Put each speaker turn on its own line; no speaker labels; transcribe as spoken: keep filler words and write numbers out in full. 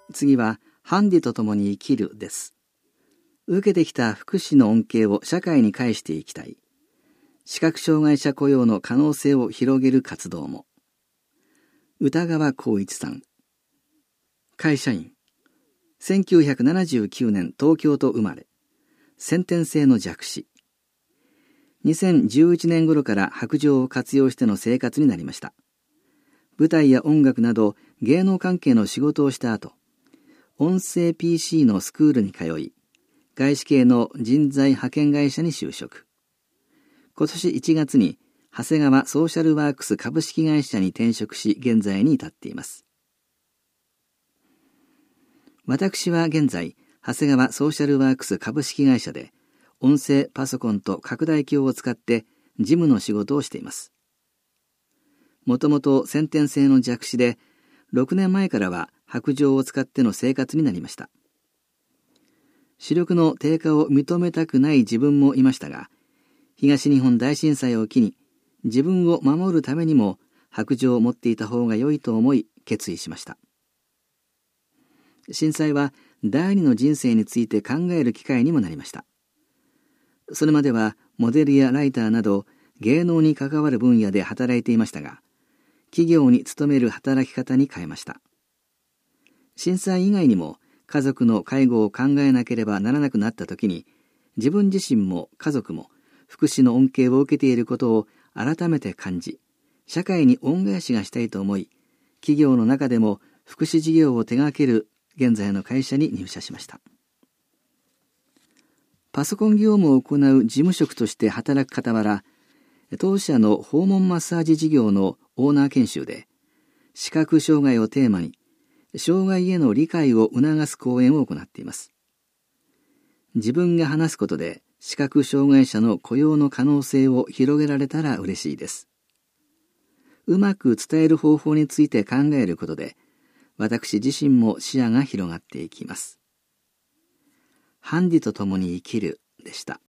次は、ハンディと共に生きるです。受けてきた福祉の恩恵を社会に返していきたい。視覚障害者雇用の可能性を広げる活動も。歌川浩一さん。会社員。せんきゅうひゃくななじゅうきゅうねん東京都生まれ。先天性の弱視。にせんじゅういちねん頃から白杖を活用しての生活になりました。舞台や音楽など芸能関係の仕事をした後、音声 ピーシー のスクールに通い、外資系の人材派遣会社に就職。今年いちがつに長谷川ソーシャルワークス株式会社に転職し、現在に至っています。私は現在、長谷川ソーシャルワークス株式会社で、音声パソコンと拡大鏡を使って事務の仕事をしています。もともと先天性の弱視で、ろくねんまえからは白杖を使っての生活になりました。視力の低下を認めたくない自分もいましたが、東日本大震災を機に、自分を守るためにも白杖を持っていた方が良いと思い決意しました。震災は第二の人生について考える機会にもなりました。それまではモデルやライターなど芸能に関わる分野で働いていましたが、企業に勤める働き方に変えました。震災以外にも家族の介護を考えなければならなくなった時に、自分自身も家族も福祉の恩恵を受けていることを改めて感じ、社会に恩返しがしたいと思い、企業の中でも福祉事業を手掛ける現在の会社に入社しました。パソコン業務を行う事務職として働く傍ら、当社の訪問マッサージ事業のオーナー研修で、視覚障害をテーマに、障害への理解を促す講演を行っています。自分が話すことで、視覚障害者の雇用の可能性を広げられたら嬉しいです。うまく伝える方法について考えることで、私自身も視野が広がっていきます。ハンディと共に生きるでした。